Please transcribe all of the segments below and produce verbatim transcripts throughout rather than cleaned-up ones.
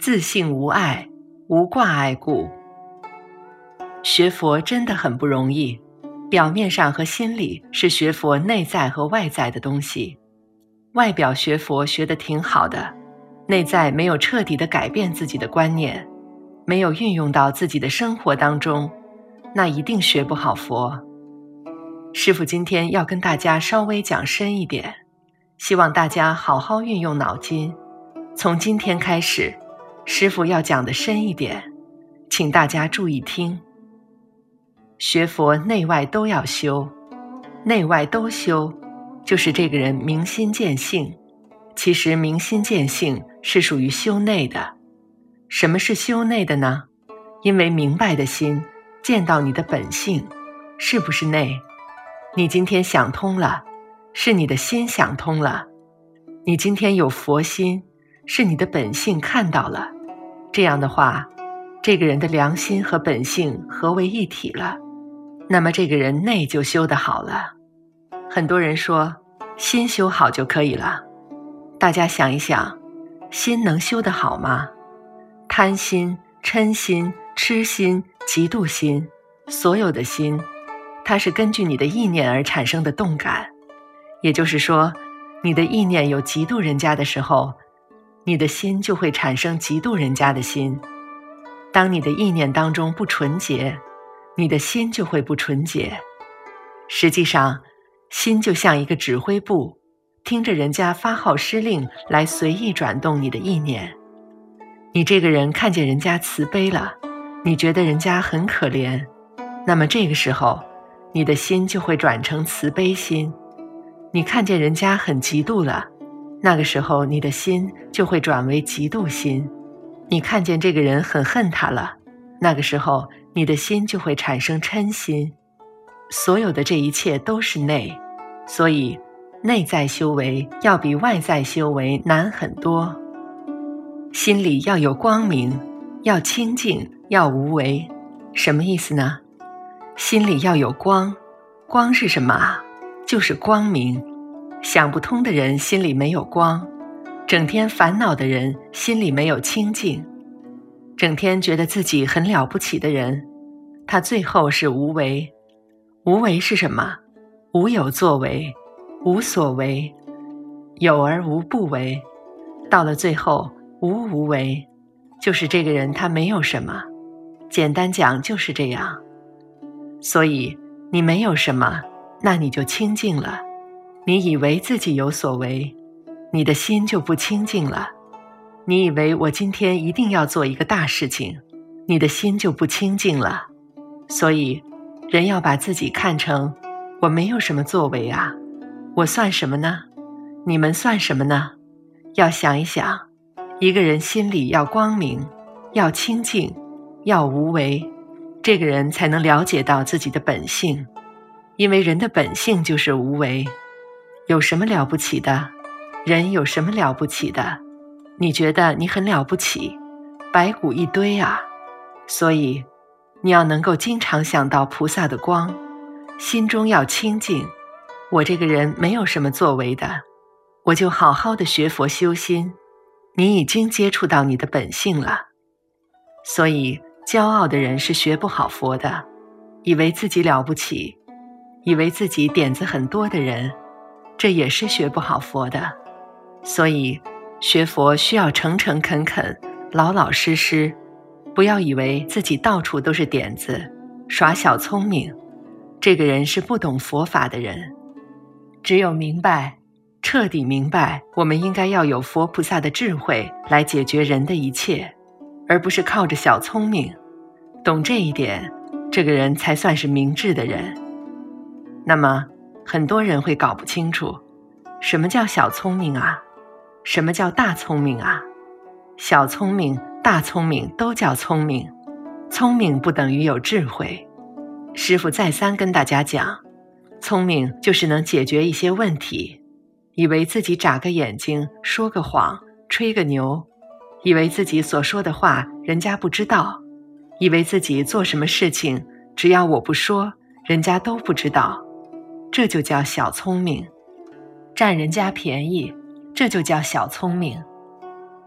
自性无碍，无挂碍故。学佛真的很不容易，表面上和心里是学佛内在和外在的东西。外表学佛学得挺好的，内在没有彻底的改变自己的观念，没有运用到自己的生活当中，那一定学不好佛。师父今天要跟大家稍微讲深一点，希望大家好好运用脑筋。从今天开始，师父要讲的深一点，请大家注意听。学佛内外都要修，内外都修，就是这个人明心见性。其实明心见性是属于修内的。什么是修内的呢？因为明白的心见到你的本性，是不是内？你今天想通了，是你的心想通了。你今天有佛心，是你的本性看到了。这样的话，这个人的良心和本性合为一体了，那么这个人内就修得好了。很多人说心修好就可以了，大家想一想，心能修得好吗？贪心、嗔心、痴心、嫉妒心，所有的心，它是根据你的意念而产生的动感。也就是说，你的意念有嫉妒人家的时候，你的心就会产生嫉妒人家的心。当你的意念当中不纯洁，你的心就会不纯洁。实际上，心就像一个指挥部，听着人家发号施令来随意转动你的意念。你这个人看见人家慈悲了，你觉得人家很可怜，那么这个时候你的心就会转成慈悲心。你看见人家很嫉妒了，那个时候你的心就会转为嫉妒心。你看见这个人很恨他了，那个时候你的心就会产生嗔心。所有的这一切都是内，所以内在修为要比外在修为难很多。心里要有光明，要清净，要无为。什么意思呢？心里要有光，光是什么啊？就是光明。想不通的人心里没有光，整天烦恼的人心里没有清净，整天觉得自己很了不起的人，他最后是无为。无为是什么？无有作为，无所为，有而无不为。到了最后无无为，就是这个人他没有什么。简单讲就是这样。所以你没有什么，那你就清净了。你以为自己有所为，你的心就不清净了。你以为我今天一定要做一个大事情，你的心就不清净了。所以人要把自己看成，我没有什么作为啊，我算什么呢？你们算什么呢？要想一想，一个人心里要光明，要清净，要无为，这个人才能了解到自己的本性。因为人的本性就是无为。有什么了不起的？人有什么了不起的？你觉得你很了不起，白骨一堆啊。所以你要能够经常想到菩萨的光，心中要清净。我这个人没有什么作为的，我就好好的学佛修心。你已经接触到你的本性了。所以骄傲的人是学不好佛的，以为自己了不起，以为自己点子很多的人，这也是学不好佛的。所以学佛需要诚诚恳恳，老老实实，不要以为自己到处都是点子，耍小聪明。这个人是不懂佛法的人。只有明白，彻底明白，我们应该要有佛菩萨的智慧来解决人的一切，而不是靠着小聪明。懂这一点，这个人才算是明智的人。那么很多人会搞不清楚，什么叫小聪明啊？什么叫大聪明啊？小聪明、大聪明都叫聪明，聪明不等于有智慧。师父再三跟大家讲，聪明就是能解决一些问题。以为自己眨个眼睛，说个谎，吹个牛，以为自己所说的话人家不知道，以为自己做什么事情只要我不说，人家都不知道，这就叫小聪明。占人家便宜，这就叫小聪明。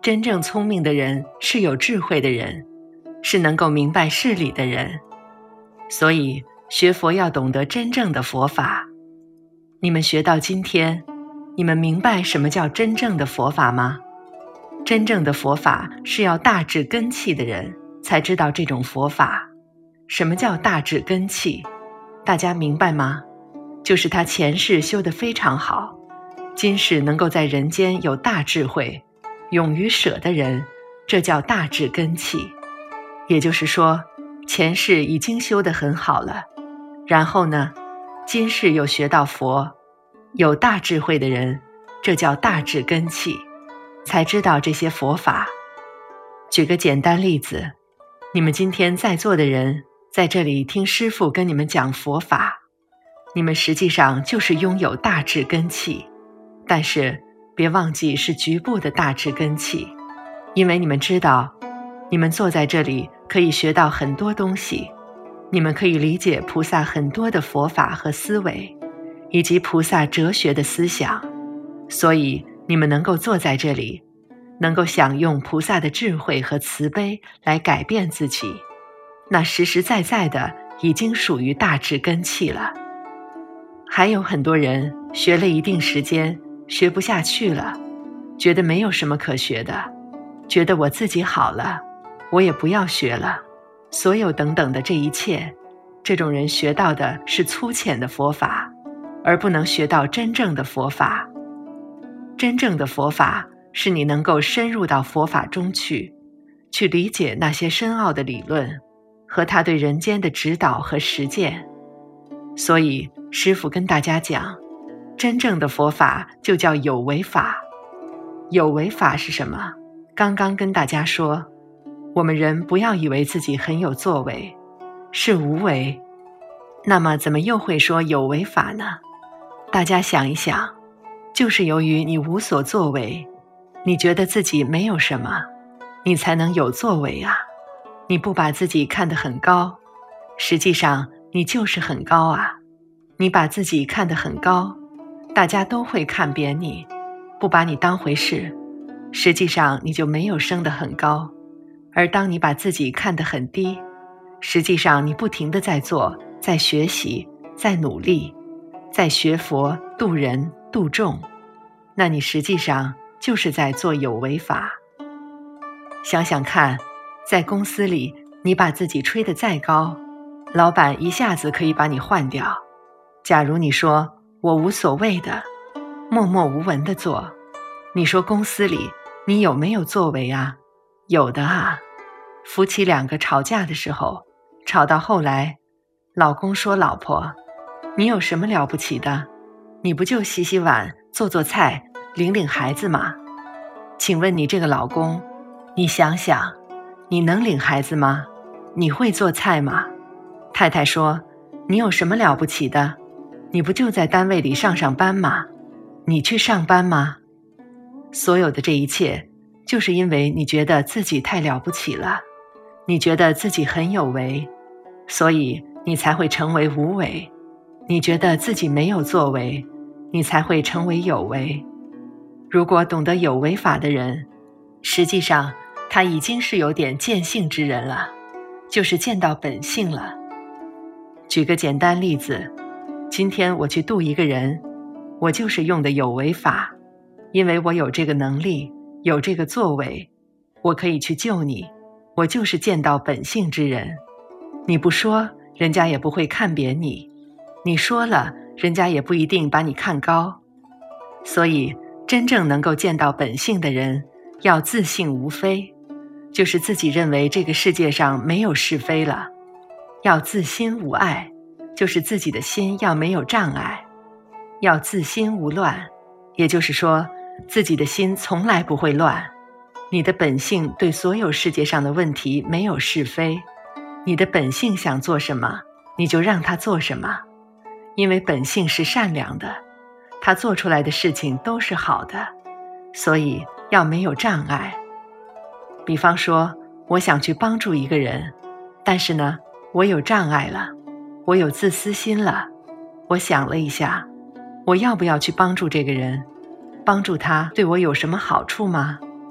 真正聪明的人是有智慧的人，是能够明白事理的人。所以学佛要懂得真正的佛法。你们学到今天，你们明白什么叫真正的佛法吗？真正的佛法是要大智根器的人才知道这种佛法。什么叫大智根器？大家明白吗？就是他前世修得非常好，今世能够在人间有大智慧，勇于舍的人，这叫大智根器。也就是说，前世已经修得很好了，然后呢，今世又学到佛，有大智慧的人，这叫大智根器，才知道这些佛法。举个简单例子，你们今天在座的人在这里听师父跟你们讲佛法，你们实际上就是拥有大智根器，但是别忘记是局部的大智根器，因为你们知道，你们坐在这里可以学到很多东西，你们可以理解菩萨很多的佛法和思维，以及菩萨哲学的思想，所以你们能够坐在这里，能够享用菩萨的智慧和慈悲来改变自己，那实实在在的已经属于大智根器了。还有很多人学了一定时间，学不下去了，觉得没有什么可学的，觉得我自己好了，我也不要学了，所有等等的这一切，这种人学到的是粗浅的佛法，而不能学到真正的佛法。真正的佛法是你能够深入到佛法中去，去理解那些深奥的理论和他对人间的指导和实践。所以师父跟大家讲，真正的佛法就叫有为法。有为法是什么？刚刚跟大家说，我们人不要以为自己很有作为，是无为。那么怎么又会说有为法呢？大家想一想，就是由于你无所作为，你觉得自己没有什么，你才能有作为啊。你不把自己看得很高，实际上你就是很高啊。你把自己看得很高，大家都会看扁你，不把你当回事，实际上你就没有升得很高。而当你把自己看得很低，实际上你不停地在做，在学习，在努力，在学佛度人度众，那你实际上就是在做有为法。想想看，在公司里你把自己吹得再高，老板一下子可以把你换掉。假如你说我无所谓的，默默无闻地做，你说公司里你有没有作为啊？有的啊。夫妻两个吵架的时候，吵到后来，老公说老婆，你有什么了不起的？你不就洗洗碗，做做菜，领领孩子吗？请问你这个老公，你想想，你能领孩子吗？你会做菜吗？太太说，你有什么了不起的？你不就在单位里上上班吗？你去上班吗？所有的这一切，就是因为你觉得自己太了不起了，你觉得自己很有为，所以你才会成为无为。你觉得自己没有作为，你才会成为有为。如果懂得有为法的人，实际上他已经是有点见性之人了，就是见到本性了。举个简单例子，今天我去度一个人，我就是用的有为法，因为我有这个能力，有这个作为，我可以去救你，我就是见到本性之人。你不说，人家也不会看扁你，你说了，人家也不一定把你看高。所以真正能够见到本性的人，要自性无非，就是自己认为这个世界上没有是非了。要自心无碍，就是自己的心要没有障碍。要自心无乱，也就是说自己的心从来不会乱。你的本性对所有世界上的问题没有是非，你的本性想做什么，你就让他做什么，因为本性是善良的，他做出来的事情都是好的，所以要没有障碍。比方说，我想去帮助一个人，但是呢，我有障碍了，我有自私心了。我想了一下，我要不要去帮助这个人？帮助他对我有什么好处吗？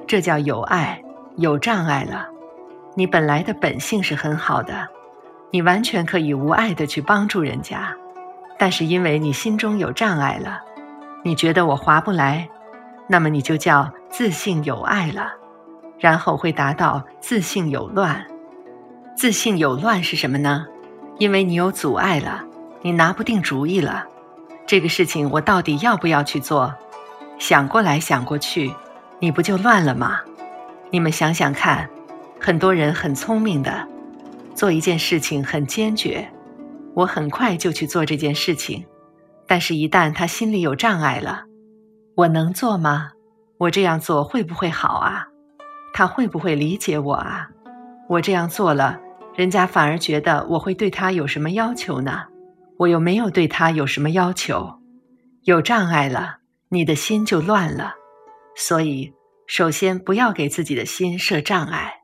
这叫有爱，有障碍了。你本来的本性是很好的，你完全可以无爱的去帮助人家，但是因为你心中有障碍了，你觉得我划不来，那么你就叫自性有爱了，然后会达到自性有乱。自性有乱是什么呢？因为你有阻碍了，你拿不定主意了，这个事情我到底要不要去做？想过来想过去，你不就乱了吗？你们想想看，很多人很聪明的，做一件事情很坚决，我很快就去做这件事情，但是一旦他心里有障碍了，我能做吗？我这样做会不会好啊？他会不会理解我啊？我这样做了，人家反而觉得我会对他有什么要求呢？我又没有对他有什么要求。有障碍了，你的心就乱了。所以，首先不要给自己的心设障碍。